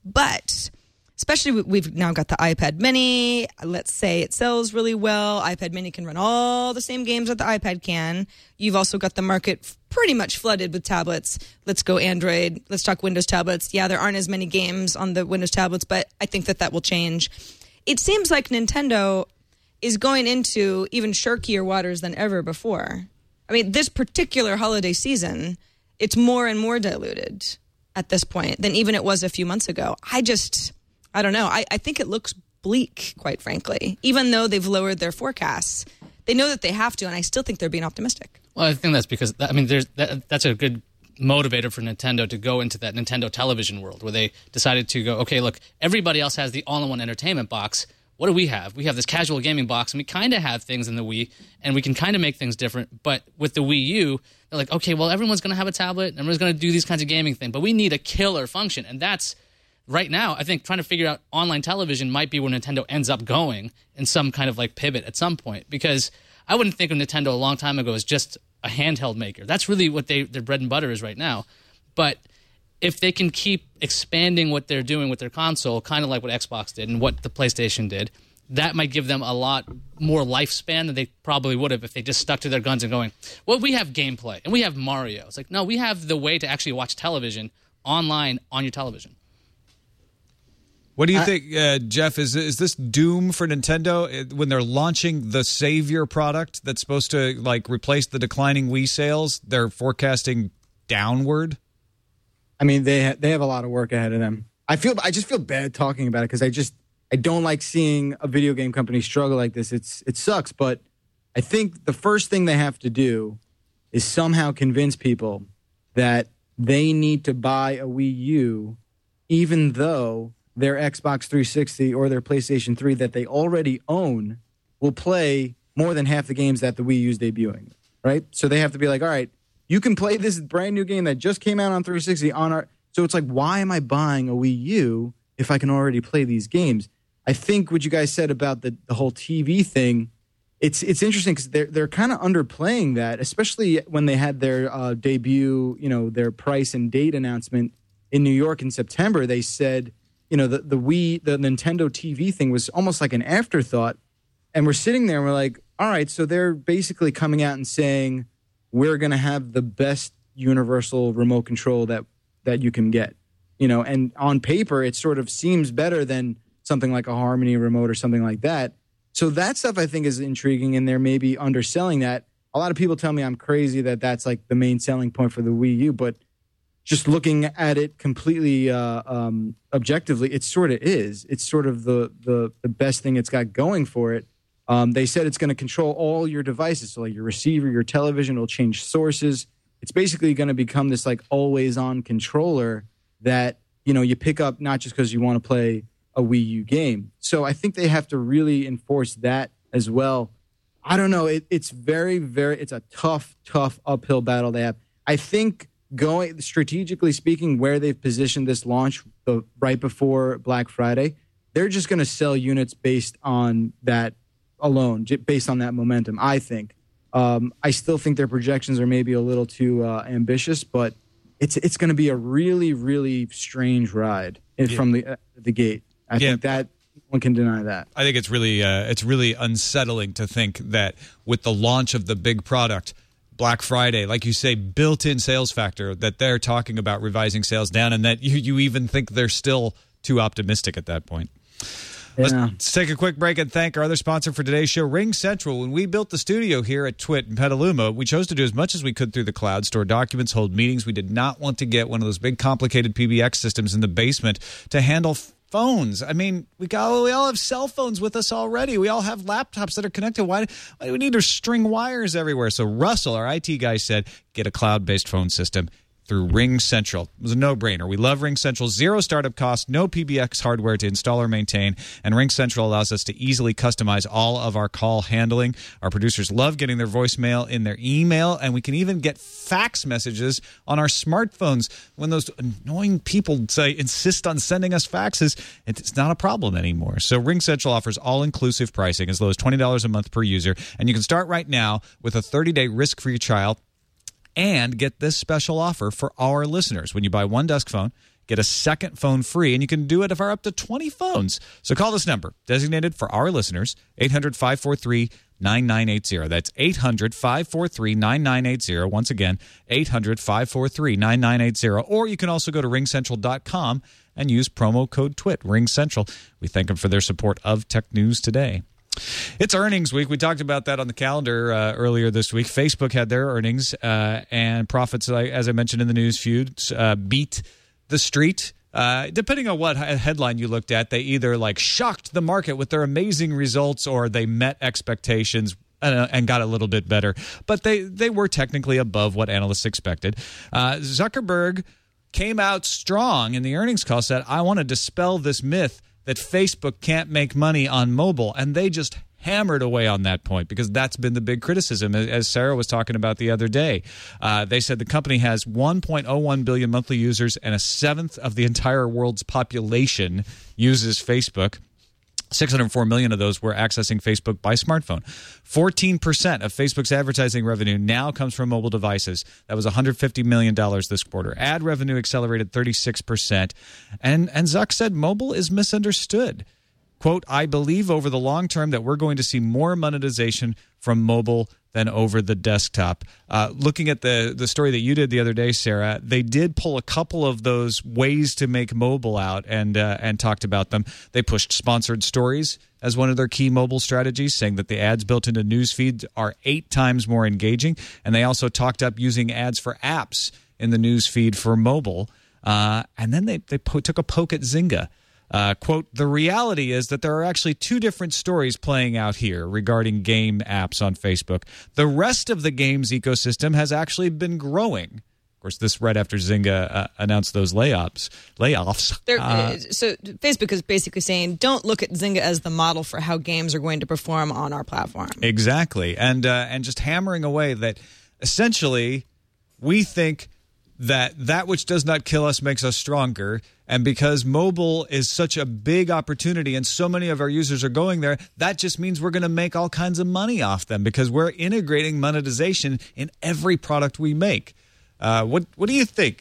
But especially, we've now got the iPad Mini. Let's say it sells really well. iPad Mini can run all the same games that the iPad can. You've also got the market pretty much flooded with tablets. Let's go Android. Let's talk Windows tablets. Yeah, there aren't as many games on the Windows tablets, but I think that that will change. It seems like Nintendo is going into even sharkier waters than ever before. I mean, this particular holiday season, it's more and more diluted at this point than even it was a few months ago. I just... I don't know. I, I think it looks bleak, quite frankly, even though they've lowered their forecasts. They know that they have to, and I still think they're being optimistic. Well, I think that's because, I mean, there's that, that's a good motivator for Nintendo to go into that Nintendo television world where they decided to go, okay, look, everybody else has the all-in-one entertainment box. What do we have? We have this casual gaming box, and we kind of have things in the Wii, and we can kind of make things different. But with the Wii U, they're like, okay, well, everyone's going to have a tablet, and everyone's going to do these kinds of gaming things, but we need a killer function, and that's right now, I think trying to figure out online television might be where Nintendo ends up going in some kind of like pivot at some point. Because I wouldn't think of Nintendo a long time ago as just a handheld maker. That's really what they their bread and butter is right now. But if they can keep expanding what they're doing with their console, kind of like what Xbox did and what the PlayStation did, that might give them a lot more lifespan than they probably would have if they just stuck to their guns and going, well, we have gameplay and we have Mario. It's like, no, we have the way to actually watch television online on your television. What do you I, think, uh, Jeff? Is is this doom for Nintendo when they're launching the Savior product that's supposed to like replace the declining Wii sales? They're forecasting downward. I mean, they ha- they have a lot of work ahead of them. I feel I just feel bad talking about it because I just I don't like seeing a video game company struggle like this. It's it sucks, but I think the first thing they have to do is somehow convince people that they need to buy a Wii U, even though their Xbox three sixty or their PlayStation three that they already own will play more than half the games that the Wii U is debuting, right? So they have to be like, all right, you can play this brand new game that just came out on three sixty on our. So it's like, why am I buying a Wii U if I can already play these games? I think what you guys said about the, the whole T V thing, it's it's interesting because they're they're kind of underplaying that, especially when they had their uh, debut, you know, their price and date announcement in New York in September. They said, you know, the the Wii, the Nintendo T V thing was almost like an afterthought, and we're sitting there and we're like, all right, so they're basically coming out and saying we're going to have the best universal remote control that that you can get, you know, and on paper it sort of seems better than something like a Harmony remote or something like that. So that stuff I think is intriguing, and they're maybe underselling that. A lot of people tell me I'm crazy that that's like the main selling point for the Wii U, but just looking at it completely uh, um, objectively, it sort of is. It's sort of the, the the best thing it's got going for it. Um, they said it's going to control all your devices, so like your receiver, your television, it'll change sources. It's basically going to become this like always-on controller that, you know, you pick up not just because you want to play a Wii U game. So I think they have to really enforce that as well. I don't know. It, it's very, very, it's a tough, tough uphill battle they have. I think going, strategically speaking, where they've positioned this launch the, right before Black Friday, they're just going to sell units based on that alone, based on that momentum, I think. Um, I still think their projections are maybe a little too uh, ambitious, but it's it's going to be a really, really strange ride yeah. from the uh, the gate. I yeah. think that one can deny that. I think it's really uh, it's really unsettling to think that with the launch of the big product, Black Friday, like you say, built-in sales factor, that they're talking about revising sales down, and that you, you even think they're still too optimistic at that point. Let's, yeah. let's take a quick break and thank our other sponsor for today's show, Ring Central. When we built the studio here at Twit in Petaluma, we chose to do as much as we could through the cloud, store documents, hold meetings. We did not want to get one of those big, complicated P B X systems in the basement to handle phones. I mean, we got we all have cell phones with us already. We all have laptops that are connected. Why, why do we need to string wires everywhere? So Russell, our I T guy, said, get a cloud-based phone system through Ring Central. It was a no-brainer. We love Ring Central. Zero startup cost, no P B X hardware to install or maintain, and Ring Central allows us to easily customize all of our call handling. Our producers love getting their voicemail in their email, and we can even get fax messages on our smartphones. When those annoying people say insist on sending us faxes, it's not a problem anymore. So Ring Central offers all-inclusive pricing as low as twenty dollars a month per user, and you can start right now with a thirty-day risk-free trial and get this special offer for our listeners. When you buy one desk phone, get a second phone free, and you can do it for up to twenty phones. So call this number, designated for our listeners, eight hundred, five four three, nine nine eight zero. That's eight hundred, five four three, nine nine eight zero. Once again, eight hundred, five four three, nine nine eight zero. Or you can also go to ring central dot com and use promo code TWIT, Ring Central. We thank them for their support of Tech News Today. It's earnings week. We talked about that on the calendar uh, earlier this week. Facebook had their earnings, uh, and profits, as I mentioned in the news feed, uh, beat the street. Uh, depending on what headline you looked at, they either like shocked the market with their amazing results, or they met expectations uh, and got a little bit better. But they, they were technically above what analysts expected. Uh, Zuckerberg came out strong in the earnings call, said, I want to dispel this myth that Facebook can't make money on mobile, and they just hammered away on that point because that's been the big criticism, as Sarah was talking about the other day. Uh, they said the company has one point oh one billion monthly users, and a seventh of the entire world's population uses Facebook. six hundred four million of those were accessing Facebook by smartphone. fourteen percent of Facebook's advertising revenue now comes from mobile devices. That was one hundred fifty million dollars this quarter. Ad revenue accelerated thirty-six percent. And, and Zuck said mobile is misunderstood. Quote, I believe over the long term that we're going to see more monetization from mobile than over the desktop. Uh, looking at the, the story that you did the other day, Sarah, they did pull a couple of those ways to make mobile out and uh, and talked about them. They pushed sponsored stories as one of their key mobile strategies, saying that the ads built into news feeds are eight times more engaging. And they also talked up using ads for apps in the news feed for mobile. Uh, and then they, they po- took a poke at Zynga. Uh, quote, the reality is that there are actually two different stories playing out here regarding game apps on Facebook. The rest of the games ecosystem has actually been growing. Of course, this right after Zynga uh, announced those layoffs. Layoffs. Uh, so Facebook is basically saying, don't look at Zynga as the model for how games are going to perform on our platform. Exactly. And, uh, and just hammering away that essentially we think that that which does not kill us makes us stronger. And because mobile is such a big opportunity and so many of our users are going there, that just means we're going to make all kinds of money off them because we're integrating monetization in every product we make. Uh, what what do you think?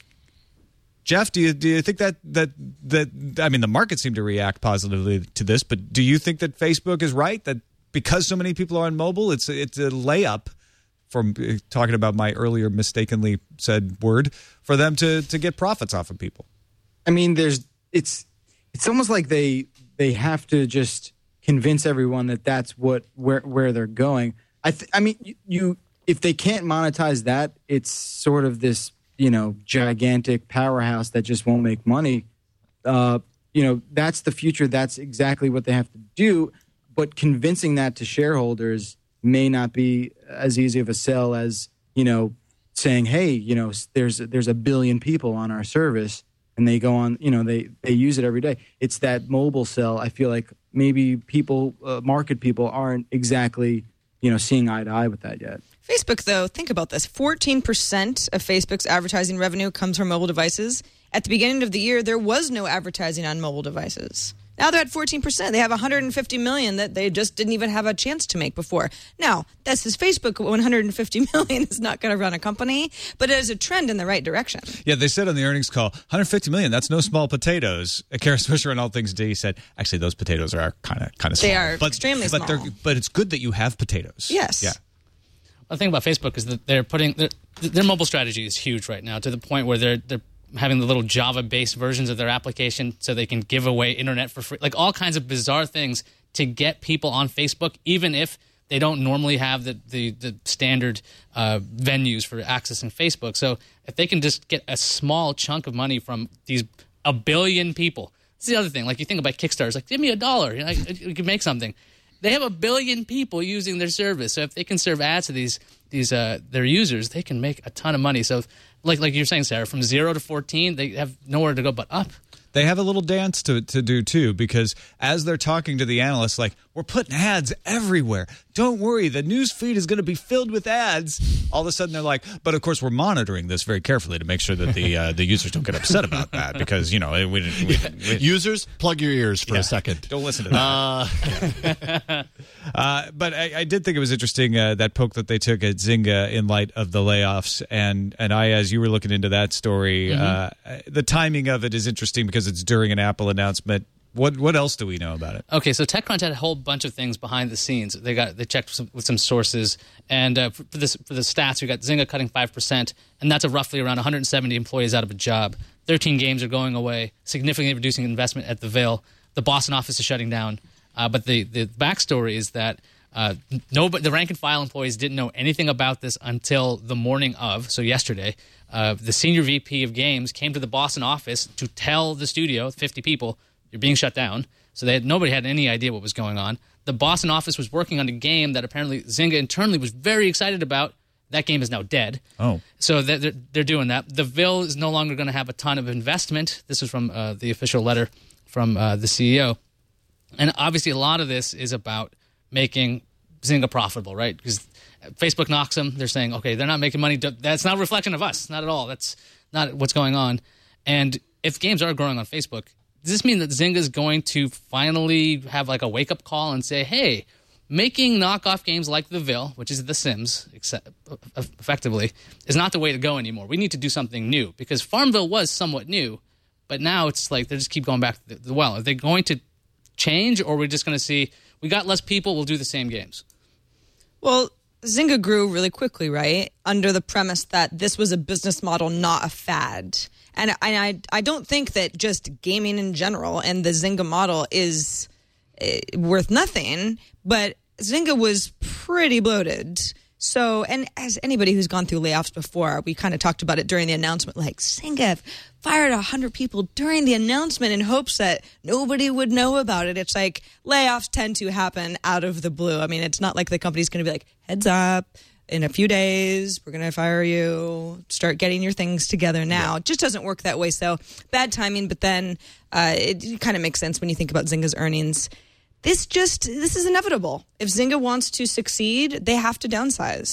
Jeff, do you do you think that, that that I mean the market seemed to react positively to this, but do you think that Facebook is right that because so many people are on mobile, it's it's a layup from talking about my earlier mistakenly said word for them to to get profits off of people? I mean, there's it's it's almost like they they have to just convince everyone that that's what where where they're going. I th- I mean, you, you if they can't monetize that, it's sort of this, you know, gigantic powerhouse that just won't make money. Uh, you know, that's the future. That's exactly what they have to do. But convincing that to shareholders may not be as easy of a sell as, you know, saying, hey, you know, there's there's a billion people on our service and they go on, you know, they, they use it every day. It's that mobile sell. I feel like maybe people, uh, market people aren't exactly, you know, seeing eye to eye with that yet. Facebook, though, think about this. fourteen percent of Facebook's advertising revenue comes from mobile devices. At the beginning of the year, there was no advertising on mobile devices. Now they're at fourteen percent. They have one hundred fifty million that they just didn't even have a chance to make before. Now, this is Facebook. one hundred fifty million is not going to run a company, but it is a trend in the right direction. Yeah, they said on the earnings call, one hundred fifty million, that's no small potatoes. Kara Swisher on All Things D said, actually, those potatoes are kind of kind of small. They are but, extremely but small. They're, but it's good that you have potatoes. Yes. Yeah. The thing about Facebook is that they're putting their, their mobile strategy is huge right now to the point where they're they're having the little Java-based versions of their application so they can give away internet for free, like all kinds of bizarre things to get people on Facebook, even if they don't normally have the the, the standard uh, venues for accessing Facebook. So if they can just get a small chunk of money from these a billion people, that's the other thing. Like you think about Kickstarter, it's like give me a dollar, you know, you can make something. They have a billion people using their service, so if they can serve ads to these these uh, their users, they can make a ton of money. So, like like you're saying, Sarah, from zero to fourteen, they have nowhere to go but up. They have a little dance to, to do, too, because as they're talking to the analysts, like, we're putting ads everywhere. Don't worry, the news feed is going to be filled with ads. All of a sudden, they're like, but, of course, we're monitoring this very carefully to make sure that the uh, the users don't get upset about that because, you know, we, we, we, we Users, plug your ears for yeah, a second. Don't listen to that. Uh, uh, but I, I did think it was interesting, uh, that poke that they took at Zynga in light of the layoffs. And, and I, as you were looking into that story, mm-hmm. uh, the timing of it is interesting because it's during an Apple announcement. What what else do we know about it? Okay, so TechCrunch had a whole bunch of things behind the scenes. They got they checked some, with some sources, and uh, for, for this for the stats, we got Zynga cutting five percent, and that's a roughly around one hundred seventy employees out of a job. Thirteen games are going away, significantly reducing investment at the Ville. The Boston office is shutting down. Uh, but the the backstory is that uh, nobody, the rank and file employees didn't know anything about this until the morning of, so yesterday. Uh, the senior V P of games came to the Boston office to tell the studio, fifty people, you're being shut down. So they had, nobody had any idea what was going on. The Boston office was working on a game that apparently Zynga internally was very excited about. That game is now dead. Oh. So they're, they're doing that. The Ville is no longer going to have a ton of investment. This is from uh, the official letter from uh, the C E O. And obviously a lot of this is about making Zynga profitable, right? Because Facebook knocks them. They're saying, okay, they're not making money. That's not a reflection of us. Not at all. That's not what's going on. And if games are growing on Facebook, does this mean that Zynga is going to finally have like a wake-up call and say, hey, making knockoff games like The Ville, which is The Sims, except, effectively, is not the way to go anymore. We need to do something new. Because Farmville was somewhat new, but now it's like they just keep going back to the, the well. Are they going to change, or are we just going to see, we got less people, we'll do the same games? Well, Zynga grew really quickly, right? Under the premise that this was a business model, not a fad. And I, I don't think that just gaming in general and the Zynga model is uh, worth nothing, but Zynga was pretty bloated. So, and as anybody who's gone through layoffs before, we kind of talked about it during the announcement, like Zynga fired one hundred people during the announcement in hopes that nobody would know about it. It's like layoffs tend to happen out of the blue. I mean, it's not like the company's going to be like, heads up, in a few days, we're going to fire you, start getting your things together now. Yeah. It just doesn't work that way. So bad timing, but then uh, it, it kind of makes sense when you think about Zynga's earnings. This just, this is inevitable. If Zynga wants to succeed, they have to downsize.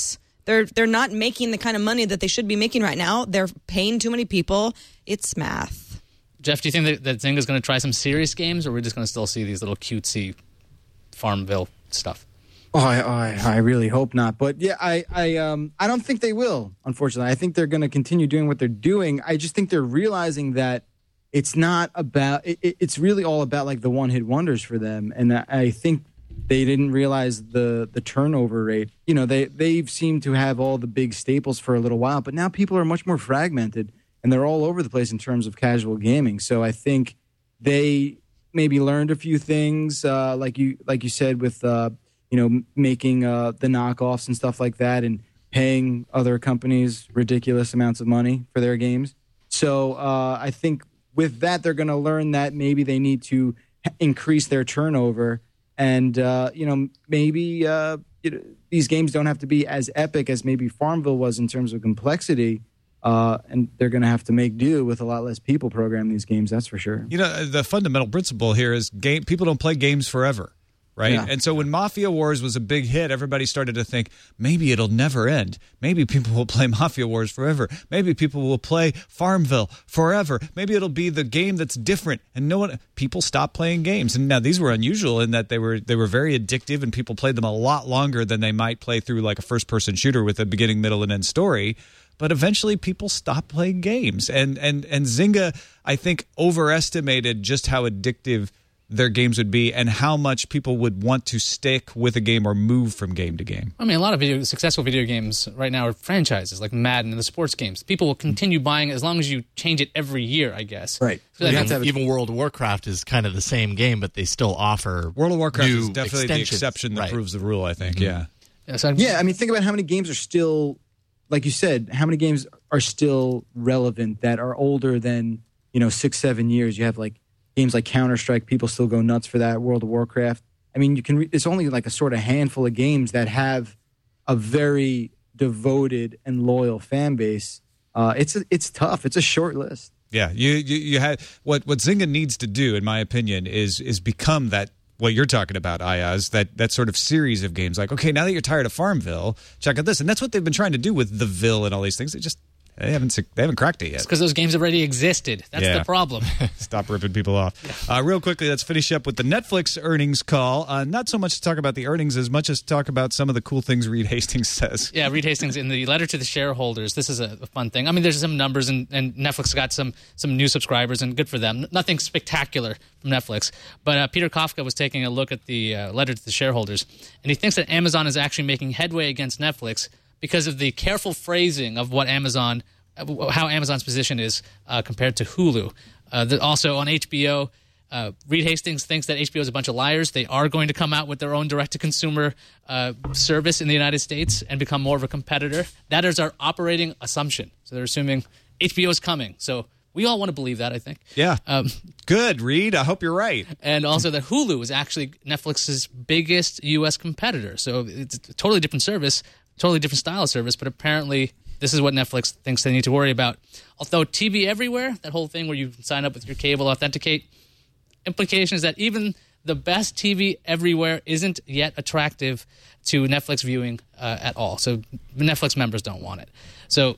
They're they're not making the kind of money that they should be making right now. They're paying too many people. It's math. Jeff, do you think that, that Zynga's going to try some serious games, or are we just going to still see these little cutesy Farmville stuff? Oh, I, I, I really hope not. But yeah, I, I, um, I don't think they will. Unfortunately, I think they're going to continue doing what they're doing. I just think they're realizing that it's not about. It, it's really all about like the one-hit wonders for them, and I, I think they didn't realize the the turnover rate. You know, they they've seemed to have all the big staples for a little while, but now people are much more fragmented. And they're all over the place in terms of casual gaming. So I think they maybe learned a few things, uh, like you like you said, with uh, you know making uh, the knockoffs and stuff like that, and paying other companies ridiculous amounts of money for their games. So uh, I think with that, they're going to learn that maybe they need to increase their turnover, and uh, you know maybe uh, you know, these games don't have to be as epic as maybe Farmville was in terms of complexity. Uh, and they're going to have to make do with a lot less people program these games, that's for sure. You know, the fundamental principle here is game. People don't play games forever, right? Yeah. And so when Mafia Wars was a big hit, everybody started to think, maybe it'll never end. Maybe people will play Mafia Wars forever. Maybe people will play Farmville forever. Maybe it'll be the game that's different. And no one, people stopped playing games. And now these were unusual in that they were they were very addictive, and people played them a lot longer than they might play through like a first-person shooter with a beginning, middle, and end story. But eventually people stopped playing games. And, and, and Zynga, I think, overestimated just how addictive their games would be and how much people would want to stick with a game or move from game to game. I mean, a lot of video, successful video games right now are franchises like Madden and the sports games. People will continue buying as long as you change it every year, I guess. Right. So Yeah, I think- even World of Warcraft is kind of the same game, but they still offer World of Warcraft new is definitely the extensions. exception that Right. proves the rule, I think, yeah. yeah, so I'm- Yeah, I mean, think about how many games are still, like you said, how many games are still relevant that are older than, you know, six, seven years. You have like games like Counter-Strike, people still go nuts for that. World of Warcraft. I mean, you can. Re- it's only like a sort of handful of games that have a very devoted and loyal fan base. Uh, it's a, it's tough. It's a short list. Yeah, you you, you had what what Zynga needs to do, in my opinion, is is become that what you're talking about, Ayaz, that that sort of series of games. Like, okay, now that you're tired of Farmville, check out this, and that's what they've been trying to do with the Ville and all these things. They just they haven't they haven't cracked it yet. because those games already existed. That's Yeah. the problem. Stop ripping people off. Uh, real quickly, let's finish up with the Netflix earnings call. Uh, not so much to talk about the earnings as much as talk about some of the cool things Reed Hastings says. Yeah, Reed Hastings in the letter to the shareholders. This is a, a fun thing. I mean, there's some numbers, and, and Netflix got some some new subscribers, and good for them. Nothing spectacular from Netflix. But uh, Peter Kafka was taking a look at the uh, letter to the shareholders, and he thinks that Amazon is actually making headway against Netflix because of the careful phrasing of what Amazon, how Amazon's position is uh, compared to Hulu. Uh, the, also on H B O. Uh, Reed Hastings thinks that H B O is a bunch of liars. They are going to come out with their own direct-to-consumer uh, service in the United States and become more of a competitor. That is our operating assumption. So they're assuming H B O is coming. So we all want to believe that, I think. Yeah. Um, Good, Reed. I hope you're right. and also that Hulu is actually Netflix's biggest U S competitor. So it's a totally different service, totally different style of service, but apparently this is what Netflix thinks they need to worry about. Although T V Everywhere, that whole thing where you sign up with your cable, authenticate, implication is that even the best T V everywhere isn't yet attractive to Netflix viewing uh, at all. So Netflix members don't want it. So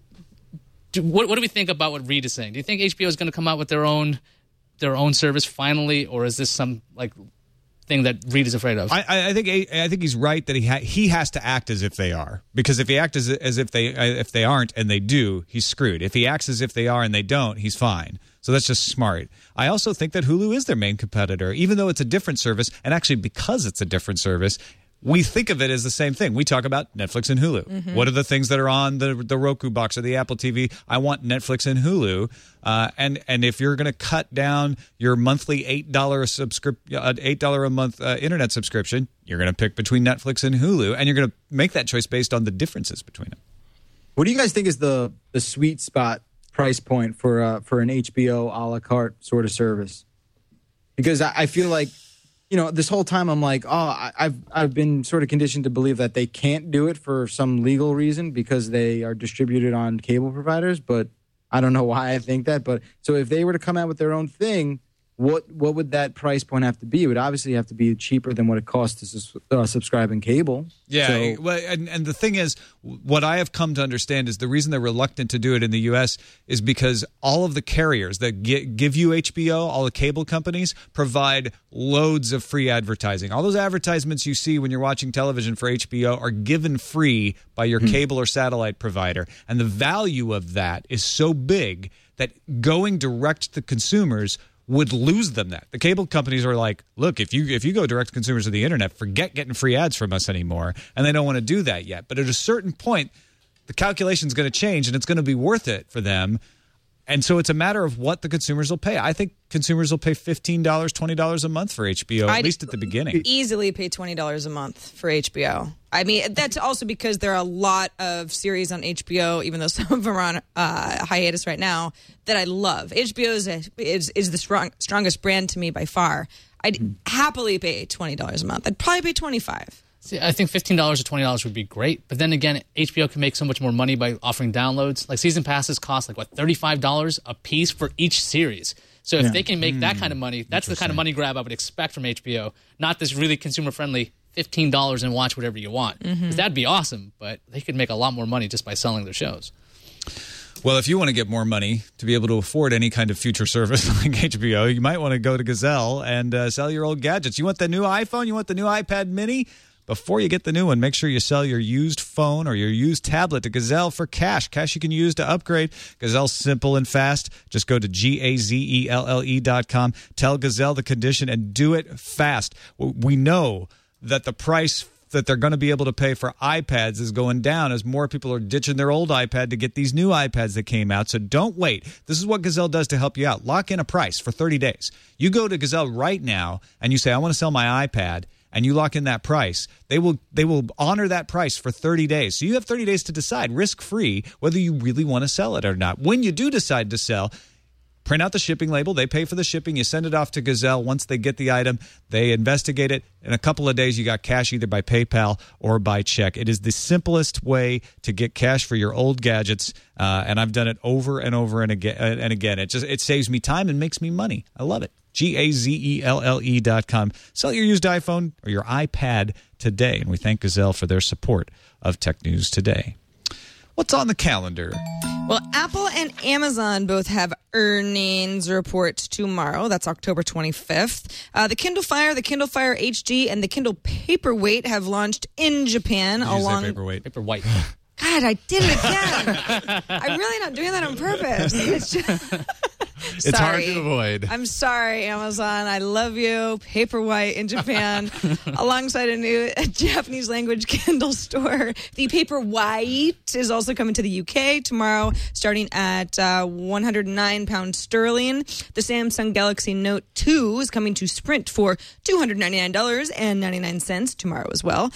do, what, what do we think about what Reed is saying? Do you think H B O is going to come out with their own their own service finally, or is this some like thing that Reed is afraid of? I, I think I think he's right that he ha- he has to act as if they are, because if he acts as, as if they if they aren't and they do, he's screwed. If he acts as if they are and they don't, he's fine. So that's just smart. I also think that Hulu is their main competitor, even though it's a different service, and actually because it's a different service, we think of it as the same thing. We talk about Netflix and Hulu. Mm-hmm. What are the things that are on the the Roku box or the Apple T V? I want Netflix and Hulu. Uh, and and if you're going to cut down your monthly eight dollars subscrip- uh, eight dollars a month uh, internet subscription, you're going to pick between Netflix and Hulu, and you're going to make that choice based on the differences between them. What do you guys think is the the sweet spot price point for uh, for an H B O a la carte sort of service? Because I, I feel like, you know, this whole time I'm like, oh, I, I've I've been sort of conditioned to believe that they can't do it for some legal reason because they are distributed on cable providers. But I don't know why I think that. But so if they were to come out with their own thing, what what would that price point have to be? It would obviously have to be cheaper than what it costs to sus- uh, subscribe in cable. Yeah, So- well, and, and the thing is, what I have come to understand is the reason they're reluctant to do it in the U S is because all of the carriers that gi- give you H B O, all the cable companies, provide loads of free advertising. All those advertisements you see when you're watching television for H B O are given free by your cable or satellite provider. And the value of that is so big that going direct to consumers would lose them that. The cable companies are like, look, if you if you go direct to consumers of the internet, forget getting free ads from us anymore. And they don't want to do that yet. But at a certain point, the calculation is going to change and it's going to be worth it for them. And so it's a matter of what the consumers will pay. I think consumers will pay fifteen dollars, twenty dollars a month for H B O, at I'd least at the beginning. Easily pay twenty dollars a month for H B O. I mean, that's also because there are a lot of series on H B O, even though some of them are on uh, hiatus right now, that I love. H B O is a, is, is the strong, strongest brand to me by far. I'd happily pay twenty dollars a month. I'd probably pay twenty-five dollars. See, I think fifteen dollars or twenty dollars would be great. But then again, H B O can make so much more money by offering downloads. Like season passes cost like, what, thirty-five dollars a piece for each series. So if Yeah. they can make that kind of money, that's the kind of money grab I would expect from H B O. Not this really consumer-friendly fifteen dollars and watch whatever you want. Mm-hmm. 'Cause that'd be awesome, but they could make a lot more money just by selling their shows. Well, if you want to get more money to be able to afford any kind of future service like H B O, you might want to go to Gazelle and uh, sell your old gadgets. You want the new iPhone? You want the new iPad mini? Before you get the new one, make sure you sell your used phone or your used tablet to Gazelle for cash. Cash you can use to upgrade. Gazelle's simple and fast. Just go to G A Z E L L E dot com. Tell Gazelle the condition and do it fast. We know that the price that they're going to be able to pay for iPads is going down as more people are ditching their old iPad to get these new iPads that came out. So don't wait. This is what Gazelle does to help you out. Lock in a price for thirty days. You go to Gazelle right now and you say, I want to sell my iPad, and you lock in that price. They will they will honor that price for thirty days. So you have thirty days to decide, risk-free, whether you really want to sell it or not. When you do decide to sell, print out the shipping label. They pay for the shipping. You send it off to Gazelle. Once they get the item, they investigate it. In a couple of days, you got cash either by PayPal or by check. It is the simplest way to get cash for your old gadgets, uh, and I've done it over and over and again. And again, it just it saves me time and makes me money. I love it. G A Z E L L E dot com. Sell your used iPhone or your iPad today, and we thank Gazelle for their support of Tech News Today. What's on the calendar? Well, Apple and Amazon both have earnings reports tomorrow. That's October twenty-fifth. Uh, the Kindle Fire, the Kindle Fire H D, and the Kindle Paperweight have launched in Japan. Did you say along paperweight? Paper white. God, I did it again. I'm really not doing that on purpose. It's just. It's hard Sorry. to avoid. I'm sorry, Amazon. I love you. Paperwhite in Japan, alongside a new Japanese language Kindle store. The Paperwhite is also coming to the U K tomorrow, starting at uh, one hundred nine pounds sterling. The Samsung Galaxy Note two is coming to Sprint for two hundred ninety-nine dollars and ninety-nine cents tomorrow as well.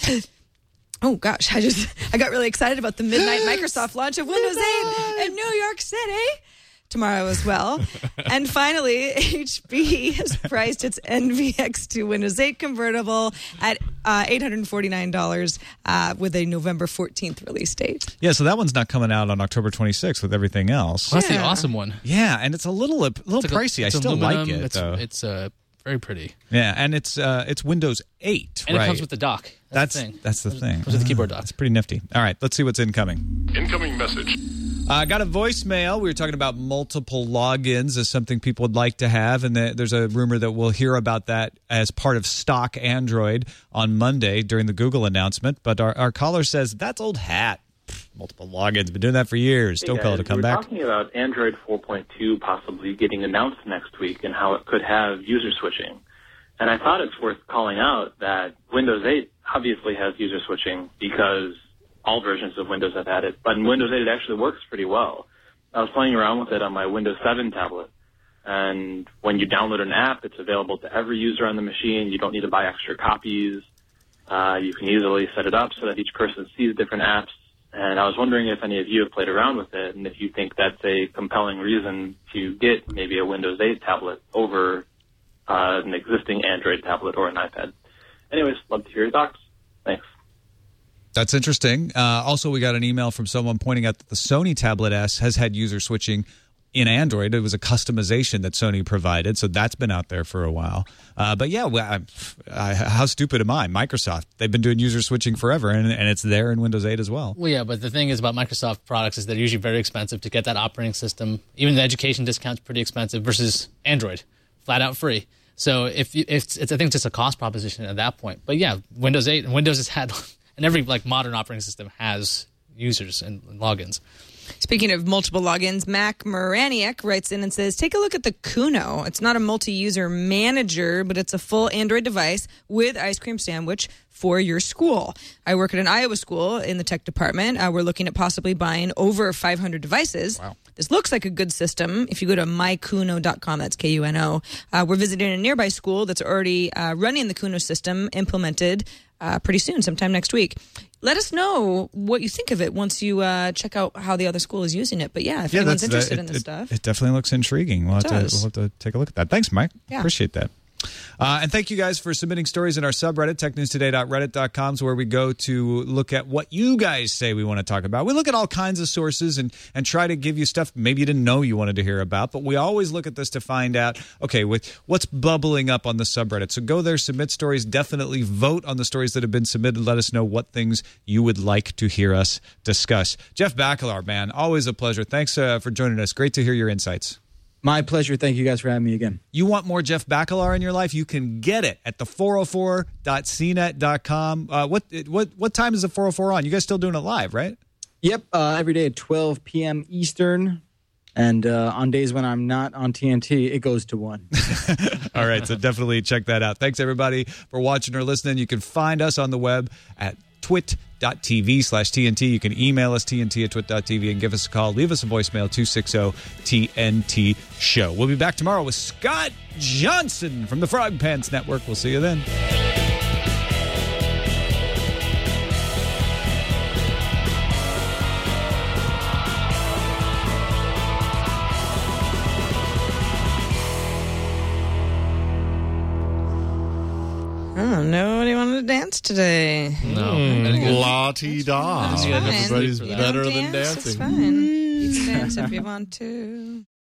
Oh gosh, I just I got really excited about the midnight Microsoft launch of Windows eight in New York City tomorrow as well. And finally, H P has priced its N V X to Windows eight convertible at uh, eight hundred forty-nine dollars uh, with a November fourteenth release date. Yeah, so that one's not coming out on October twenty-sixth with everything else. Well, that's the Yeah. awesome one. Yeah, and it's a little a little It's like a- pricey. I it's still aluminum. like it It's, though. it's uh, very pretty. Yeah, and it's uh, it's Windows eight, And right? it comes with the dock. that's That's, the thing. that's the thing. Comes with the keyboard dock. That's pretty nifty. All right, let's see what's incoming. Incoming message. I uh, got a voicemail. We were talking about multiple logins as something people would like to have, and the, there's a rumor that we'll hear about that as part of stock Android on Monday during the Google announcement. But our, our caller says, that's old hat. Pfft, multiple logins. Been doing that for years. Don't call it a We're comeback. talking about Android four point two possibly getting announced next week and how it could have user switching. And I thought it's worth calling out that Windows eight obviously has user switching because all versions of Windows have had it. But in Windows eight, it actually works pretty well. I was playing around with it on my Windows seven tablet. And when you download an app, it's available to every user on the machine. You don't need to buy extra copies. Uh, you can easily set it up so that each person sees different apps. And I was wondering if any of you have played around with it and if you think that's a compelling reason to get maybe a Windows eight tablet over uh, an existing Android tablet or an iPad. Anyways, love to hear your thoughts. Thanks. That's interesting. Uh, also, we got an email from someone pointing out that the Sony Tablet S has had user switching in Android. It was a customization that Sony provided, so that's been out there for a while. Uh, but yeah, well, I, I, how stupid am I? Microsoft, they've been doing user switching forever, and, and it's there in Windows eight as well. Well, yeah, but the thing is about Microsoft products is they're usually very expensive to get that operating system. Even the education discount's pretty expensive versus Android, flat out free. So if, you, if it's, I think it's just a cost proposition at that point. But yeah, Windows eight and Windows has had, and every like modern operating system has users and, and logins. Speaking of multiple logins, Mac Moraniak writes in and says, take a look at the Kuno. It's not a multi-user manager, but it's a full Android device with ice cream sandwich for your school. I work at an Iowa school in the tech department. Uh, we're looking at possibly buying over five hundred devices. Wow. This looks like a good system. If you go to my kuno dot com, that's K U N O, uh, we're visiting a nearby school that's already uh, running the Kuno system implemented uh, pretty soon, sometime next week. Let us know what you think of it once you uh, check out how the other school is using it. But yeah, if yeah, anyone's that's, interested that, in it, this it, stuff. It definitely looks intriguing. We'll have, to, we'll have to take a look at that. Thanks, Mike. Yeah. Appreciate that. Uh, and thank you guys for submitting stories in our subreddit, tech news today dot reddit dot com, is where we go to look at what you guys say we want to talk about. We look at all kinds of sources and, and try to give you stuff maybe you didn't know you wanted to hear about, but we always look at this to find out, okay, with what's bubbling up on the subreddit. So go there, submit stories, definitely vote on the stories that have been submitted. Let us know what things you would like to hear us discuss. Jeff Bakalar, man, always a pleasure. Thanks uh, for joining us. Great to hear your insights. My pleasure. Thank you guys for having me again. You want more Jeff Bakalar in your life? You can get it at the four oh four dot c net dot com. Uh, what what what time is the four oh four on? You guys still doing it live, right? Yep, uh, every day at twelve p.m. Eastern. And uh, on days when I'm not on T N T, it goes to one. All right, so definitely check that out. Thanks, everybody, for watching or listening. You can find us on the web at twit.tv slash TNT. You can email us, T N T at twit dot T V, and give us a call. Leave us a voicemail, two six zero T N T show. We'll be back tomorrow with Scott Johnson from the Frog Pants Network. We'll see you then. Oh, nobody wanted to dance today. No. Mm, La-ti-da. That's fine. Everybody's You better don't than dance, dancing. It's fine. You can dance if you want to.